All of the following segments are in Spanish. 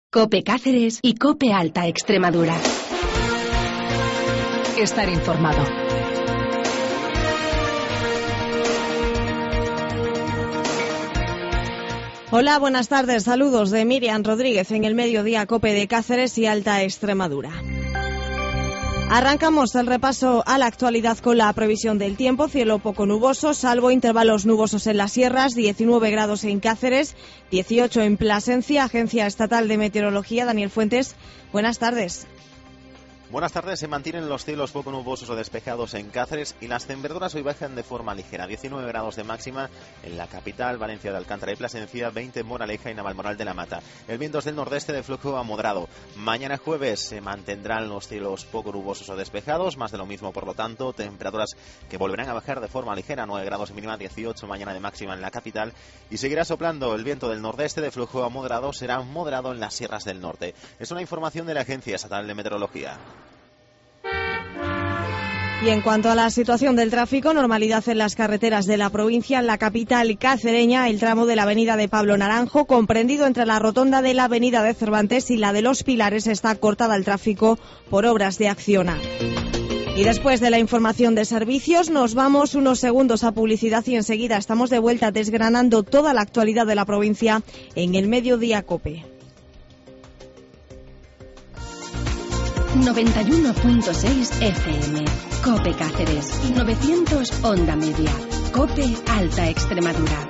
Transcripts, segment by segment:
COPE Cáceres y COPE Alta Extremadura. Estar informado. Hola, buenas tardes. Saludos de Miriam Rodríguez en el mediodía COPE de Cáceres y Alta Extremadura. Arrancamos el repaso a la actualidad con la previsión del tiempo. Cielo poco nuboso, salvo intervalos nubosos en las sierras, 19 grados en Cáceres, 18 en Plasencia. Agencia Estatal de Meteorología, Daniel Fuentes, buenas tardes. Buenas tardes. Se mantienen los cielos poco nubosos o despejados en Cáceres y las temperaturas hoy bajan de forma ligera. 19 grados de máxima en la capital, Valencia de Alcántara y Plasencia, 20 en Moraleja y Navalmoral de la Mata. El viento es del nordeste de flujo a moderado. Mañana jueves se mantendrán los cielos poco nubosos o despejados, más de lo mismo, por lo tanto, temperaturas que volverán a bajar de forma ligera, 9 grados en mínima, 18 mañana de máxima en la capital, y seguirá soplando el viento del nordeste de flujo a moderado, será moderado en las sierras del norte. Es una información de la Agencia Estatal de Meteorología. Y en cuanto a la situación del tráfico, normalidad en las carreteras de la provincia. En la capital cacereña, el tramo de la avenida de Pablo Naranjo, comprendido entre la rotonda de la avenida de Cervantes y la de Los Pilares, está cortada al tráfico por obras de Acciona. Y después de la información de servicios, nos vamos unos segundos a publicidad y enseguida estamos de vuelta desgranando toda la actualidad de la provincia en el Mediodía COPE. 91.6 FM, COPE Cáceres, 900 Onda Media, COPE Alta Extremadura.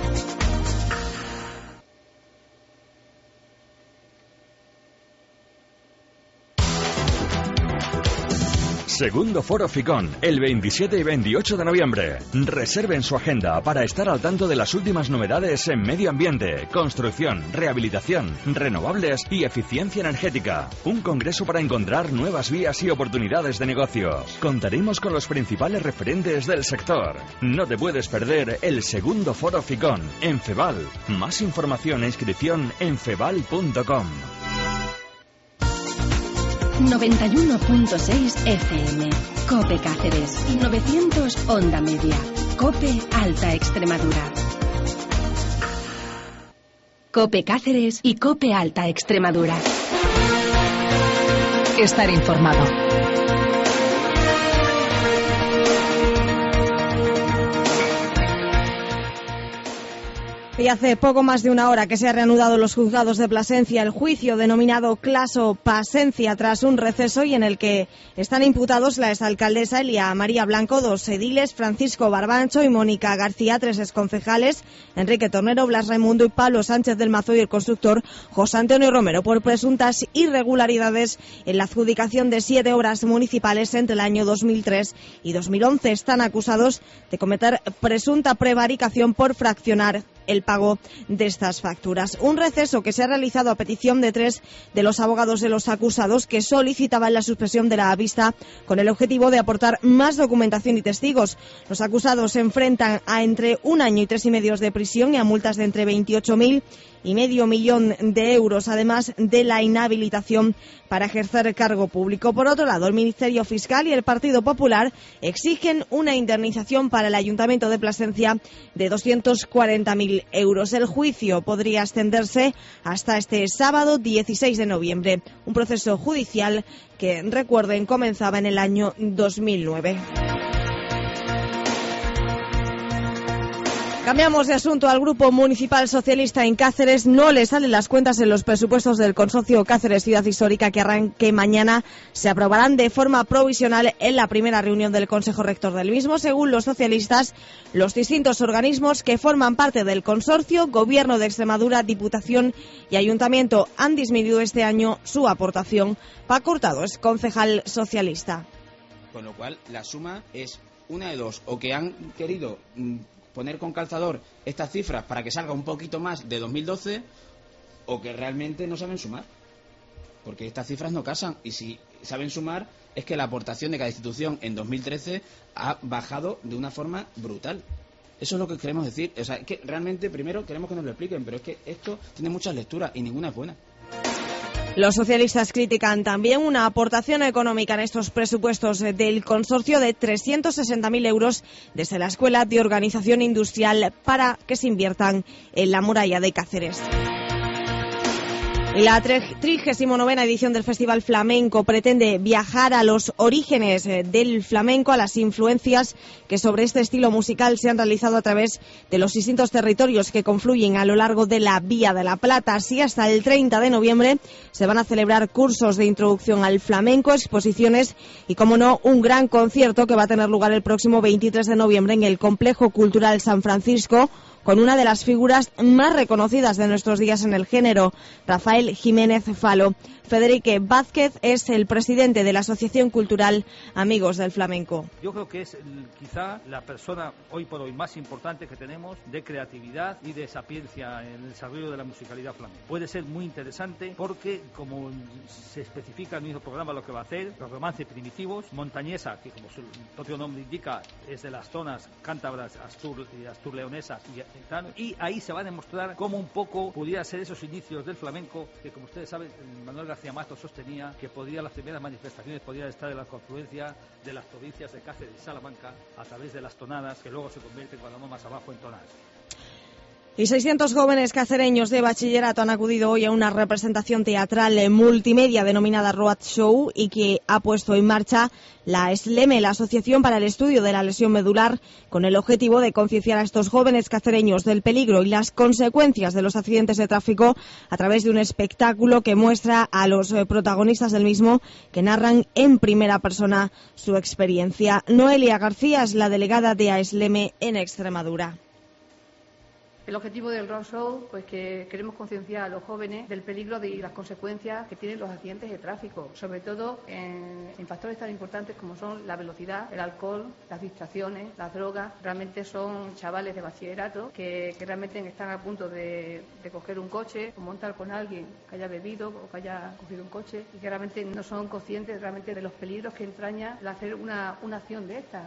Segundo Foro Ficón, el 27 y 28 de noviembre. Reserven su agenda para estar al tanto de las últimas novedades en medio ambiente, construcción, rehabilitación, renovables y eficiencia energética. Un congreso para encontrar nuevas vías y oportunidades de negocios. Contaremos con los principales referentes del sector. No te puedes perder el Segundo Foro Ficón en Feval. Más información e inscripción en feval.com. 91.6 FM, COPE Cáceres, 900 Onda Media, COPE Alta Extremadura. COPE Cáceres y COPE Alta Extremadura. Estar informado. Y hace poco más de una hora que se ha reanudado los juzgados de Plasencia el juicio denominado Caso Plasencia tras un receso y en el que están imputados la exalcaldesa Elia María Blanco, 2 ediles, Francisco Barbancho y Mónica García, 3 exconcejales, Enrique Tornero, Blas Raimundo y Pablo Sánchez del Mazo y el constructor José Antonio Romero por presuntas irregularidades en la adjudicación de 7 obras municipales entre el año 2003 y 2011. Están acusados de cometer presunta prevaricación por fraccionar el pago de estas facturas. Un receso que se ha realizado a petición de 3 de los abogados de los acusados que solicitaban la suspensión de la vista con el objetivo de aportar más documentación y testigos. Los acusados se enfrentan a entre 1 año y 3 y medio de prisión y a multas de entre 28.000 y medio millón de euros, además de la inhabilitación para ejercer cargo público. Por otro lado, el Ministerio Fiscal y el Partido Popular exigen una indemnización para el Ayuntamiento de Plasencia de 240.000 euros. El juicio podría extenderse hasta este sábado 16 de noviembre. Un proceso judicial que, recuerden, comenzaba en el año 2009. Cambiamos de asunto. Al Grupo Municipal Socialista en Cáceres no le salen las cuentas en los presupuestos del Consorcio Cáceres Ciudad Histórica que arranque mañana. Se aprobarán de forma provisional en la primera reunión del Consejo Rector del mismo. Según los socialistas, los distintos organismos que forman parte del consorcio, Gobierno de Extremadura, Diputación y Ayuntamiento, han disminuido este año su aportación. Paco Hurtado es concejal socialista. Con lo cual, la suma es una de dos, o que han querido poner con calzador estas cifras para que salga un poquito más de 2012, o que realmente no saben sumar, porque estas cifras no casan, y si saben sumar es que la aportación de cada institución en 2013 ha bajado de una forma brutal. Eso es lo que queremos decir. O sea, es que realmente primero queremos que nos lo expliquen, pero es que esto tiene muchas lecturas y ninguna es buena. Los socialistas critican también una aportación económica en estos presupuestos del consorcio de 360.000 euros desde la Escuela de Organización Industrial para que se inviertan en la muralla de Cáceres. Y la 39ª edición del Festival Flamenco pretende viajar a los orígenes del flamenco, a las influencias que sobre este estilo musical se han realizado a través de los distintos territorios que confluyen a lo largo de la Vía de la Plata. Así, hasta el 30 de noviembre se van a celebrar cursos de introducción al flamenco, exposiciones y, como no, un gran concierto que va a tener lugar el próximo 23 de noviembre en el Complejo Cultural San Francisco, con una de las figuras más reconocidas de nuestros días en el género, Rafael Jiménez Falo. Federique Vázquez es el presidente de la Asociación Cultural Amigos del Flamenco. Yo creo que es quizá la persona hoy por hoy más importante que tenemos de creatividad y de sapiencia en el desarrollo de la musicalidad flamenca. Puede ser muy interesante porque, como se especifica en el mismo programa lo que va a hacer, los romances primitivos, montañesa, que como su propio nombre indica es de las zonas cántabras, astur-leonesas y ahí se va a demostrar cómo un poco pudiera ser esos inicios del flamenco, que como ustedes saben, Manuel García Mato sostenía que las primeras manifestaciones podían estar en la confluencia de las provincias de Cáceres y Salamanca a través de las tonadas, que luego se convierten, cuando vamos más abajo, en tonadas. Y 600 jóvenes cacereños de bachillerato han acudido hoy a una representación teatral multimedia denominada Road Show y que ha puesto en marcha la SLEME, la Asociación para el Estudio de la Lesión Medular, con el objetivo de concienciar a estos jóvenes cacereños del peligro y las consecuencias de los accidentes de tráfico a través de un espectáculo que muestra a los protagonistas del mismo, que narran en primera persona su experiencia. Noelia García es la delegada de ASLEME en Extremadura. El objetivo del Road Show, pues que queremos concienciar a los jóvenes del peligro y las consecuencias que tienen los accidentes de tráfico, sobre todo en factores tan importantes como son la velocidad, el alcohol, las distracciones, las drogas. Realmente son chavales de bachillerato que realmente están a punto de coger un coche o montar con alguien que haya bebido o que haya cogido un coche y que realmente no son conscientes realmente de los peligros que entraña el hacer una acción de esta.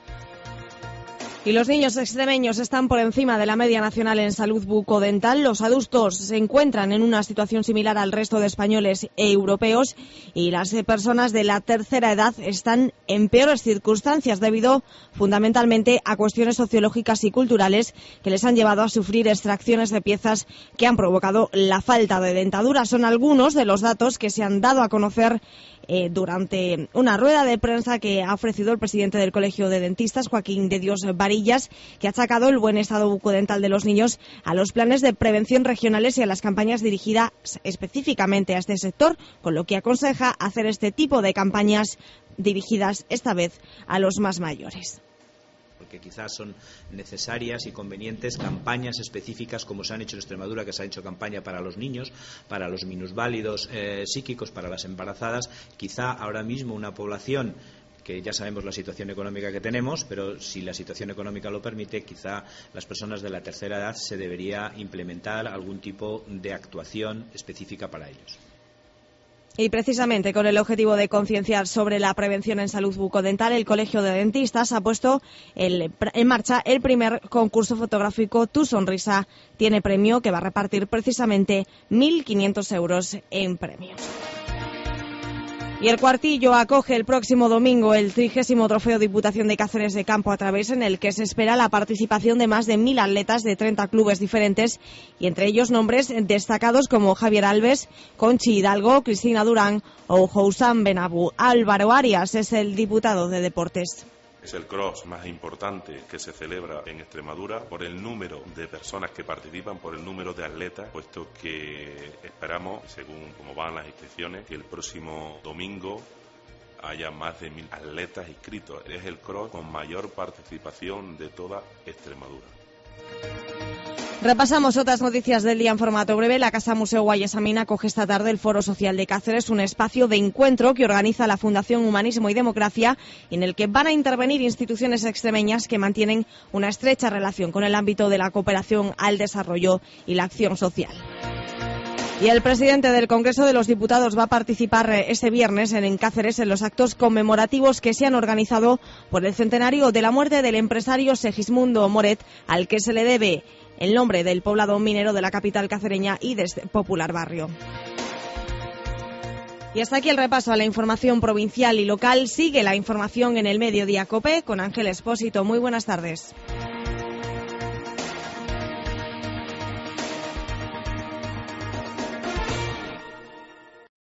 Y los niños extremeños están por encima de la media nacional en salud bucodental. Los adultos se encuentran en una situación similar al resto de españoles e europeos y las personas de la tercera edad están en peores circunstancias debido fundamentalmente a cuestiones sociológicas y culturales que les han llevado a sufrir extracciones de piezas que han provocado la falta de dentadura. Son algunos de los datos que se han dado a conocer durante una rueda de prensa que ha ofrecido el presidente del Colegio de Dentistas, Joaquín de Dios Varillas, que ha achacado el buen estado bucodental de los niños a los planes de prevención regionales y a las campañas dirigidas específicamente a este sector, con lo que aconseja hacer este tipo de campañas dirigidas esta vez a los más mayores. Porque quizás son necesarias y convenientes campañas específicas como se han hecho en Extremadura, que se ha hecho campaña para los niños, para los minusválidos psíquicos, para las embarazadas. Quizá ahora mismo una población que ya sabemos la situación económica que tenemos, pero si la situación económica lo permite, quizá las personas de la tercera edad se debería implementar algún tipo de actuación específica para ellos. Y precisamente con el objetivo de concienciar sobre la prevención en salud bucodental, el Colegio de Dentistas ha puesto en marcha el primer concurso fotográfico Tu Sonrisa Tiene Premio, que va a repartir precisamente 1.500 euros en premios. Y el Cuartillo acoge el próximo domingo el 30º Trofeo Diputación de Cáceres de Campo a Través, en el que se espera la participación de más de 1.000 atletas de 30 clubes diferentes y entre ellos nombres destacados como Javier Alves, Conchi Hidalgo, Cristina Durán o Housam Benabou. Álvaro Arias es el diputado de Deportes. Es el cross más importante que se celebra en Extremadura por el número de personas que participan, por el número de atletas, puesto que esperamos, según cómo van las inscripciones, que el próximo domingo haya más de 1.000 atletas inscritos. Es el cross con mayor participación de toda Extremadura. Repasamos otras noticias del día en formato breve. La Casa Museo Guayasamín acoge esta tarde el Foro Social de Cáceres, un espacio de encuentro que organiza la Fundación Humanismo y Democracia y en el que van a intervenir instituciones extremeñas que mantienen una estrecha relación con el ámbito de la cooperación al desarrollo y la acción social. Y el presidente del Congreso de los Diputados va a participar este viernes en Cáceres en los actos conmemorativos que se han organizado por el centenario de la muerte del empresario Segismundo Moret, al que se le debe el nombre del poblado minero de la capital cacereña y de este popular barrio. Y hasta aquí el repaso a la información provincial y local. Sigue la información en el Mediodía COPE con Ángel Expósito. Muy buenas tardes.